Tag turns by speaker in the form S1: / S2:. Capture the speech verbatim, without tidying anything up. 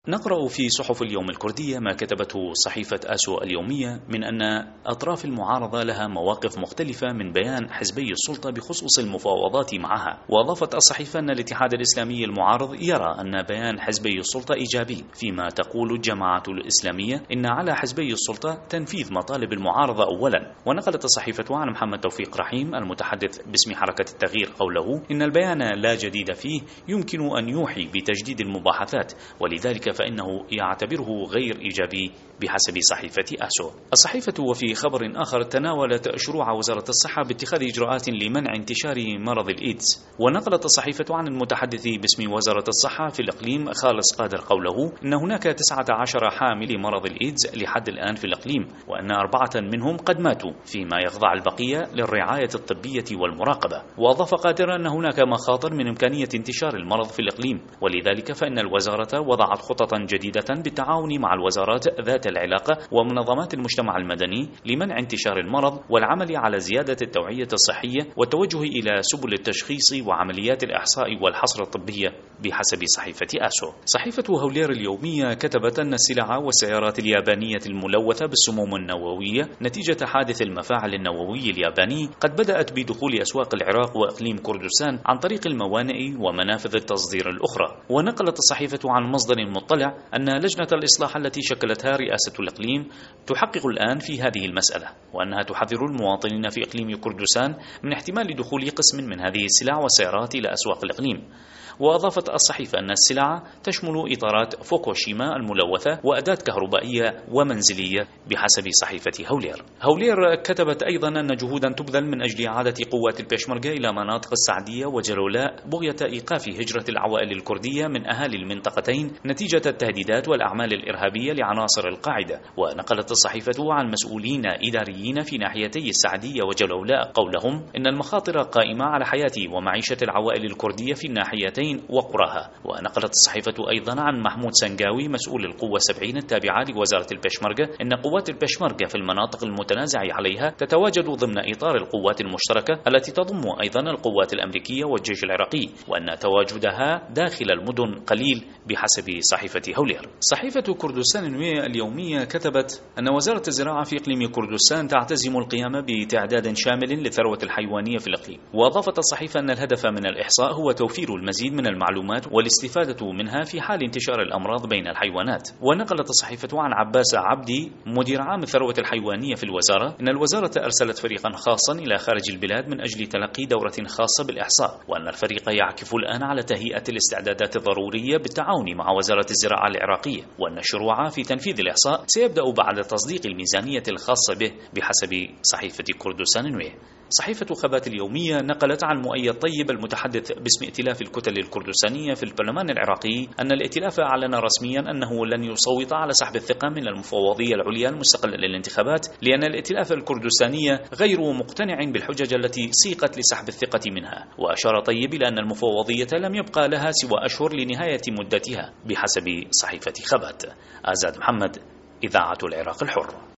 S1: نقرأ في صحف اليوم الكردية ما كتبته صحيفة آسو اليومية من أن أطراف المعارضة لها مواقف مختلفة من بيان حزبي السلطة بخصوص المفاوضات معها. وأضافت الصحيفة أن الاتحاد الإسلامي المعارض يرى أن بيان حزبي السلطة إيجابي، فيما تقول الجماعة الإسلامية إن على حزبي السلطة تنفيذ مطالب المعارضة أولا. ونقلت الصحيفة عن محمد توفيق رحيم المتحدث باسم حركة التغيير قوله إن البيان لا جديد فيه، يمكن أن يوحي بتجديد المباحثات، ولذلك فإنه يعتبره غير إيجابي بحسب صحيفة آسو. الصحيفة وفي خبر آخر تناولت شروع وزارة الصحة باتخاذ إجراءات لمنع انتشار مرض الإيدز. ونقلت الصحيفة عن المتحدث باسم وزارة الصحة في الإقليم خالص قادر قوله إن هناك تسعة عشر حامل مرض الإيدز لحد الآن في الإقليم، وأن أربعة منهم قد ماتوا، فيما يخضع البقية للرعاية الطبية والمراقبة. وأضاف قادر أن هناك مخاطر من إمكانية انتشار المرض في الإقليم، ولذلك فإن الوزارة وضعت خططا جديدة بالتعاون مع الوزارات ذات العلاقة ومنظمات المجتمع المدني لمنع انتشار المرض والعمل على زيادة التوعية الصحية والتوجه إلى سبل التشخيص وعمليات الإحصاء والحصر الطبية بحسب صحيفة آسو. صحيفة هولير اليومية كتبت أن السلع والسيارات اليابانية الملوثة بالسموم النووية نتيجة حادث المفاعل النووي الياباني قد بدأت بدخول أسواق العراق وإقليم كردستان عن طريق الموانئ ومنافذ التصدير الأخرى. ونقلت الصحيفة عن مصدر مطلع أن لجنة الإصلاح التي شكلتها رئاسة الإقليم تحقق الآن في هذه المسألة، وأنها تحذر المواطنين في إقليم كردستان من احتمال دخول قسم من هذه السلع والسيارات إلى أسواق الإقليم. وأضافت الصحيفة أن السلع تشمل إطارات فوكوشيما الملوثة وأداة كهربائية ومنزلية بحسب صحيفة هولير. هولير كتبت أيضا أن جهودا تبذل من أجل إعادة قوات البيشمركة إلى مناطق السعدية وجلولاء بغية إيقاف هجرة العوائل الكردية من أهالي المنطقتين نتيجة التهديدات والأعمال الإرهابية لعناصر القاعدة. ونقلت الصحيفة عن مسؤولين إداريين في ناحيتي السعدية وجلولاء قولهم إن المخاطر قائمة على حياة ومعيشة العوائل الكردية في الناحيتين وقراها. ونقلت الصحيفة أيضا عن محمود سنجاوي مسؤول القوة سبعين التابعة لوزارة البيشمركة إن قوات البيشمركة في المناطق المتنازع عليها تتواجد ضمن إطار القوات المشتركة التي تضم أيضا القوات الأمريكية والجيش العراقي، وأن تواجدها داخل المدن قليل بحسب صحيفة هولير. صحيفة كردستان اليومية كتبت أن وزارة الزراعة في إقليم كردستان تعتزم القيام بتعداد شامل للثروة الحيوانية في الإقليم. وأضافت الصحيفة أن الهدف من الإحصاء هو توفير المزيد من المعلومات والاستفادة منها في حال انتشار الأمراض بين الحيوانات. ونقلت الصحيفة عن عباس عبدي مدير عام الثروة الحيوانية في الوزارة إن الوزارة أرسلت فريقا خاصا إلى خارج البلاد من أجل تلقي دورة خاصة بالإحصاء، وأن الفريق يعكف الآن على تهيئة الاستعدادات الضرورية بالتعاون مع وزارة الزراعة العراقية، وأن الشروع في تنفيذ الإحصاء سيبدأ بعد تصديق الميزانية الخاصة به بحسب صحيفة كردستان نوية. صحيفة خبات اليومية نقلت عن مؤيد طيب المتحدث باسم ائتلاف الكتل الكردستانية في البرلمان العراقي أن الائتلاف أعلن رسميا أنه لن يصوت على سحب الثقة من المفوضية العليا المستقلة للانتخابات، لأن الائتلاف الكردستانية غير مقتنع بالحجج التي سيقت لسحب الثقة منها. وأشار طيب إلى أن المفوضية لم يبقى لها سوى أشهر لنهاية مدتها بحسب صحيفة خبات. آزاد محمد، إذاعة العراق الحر.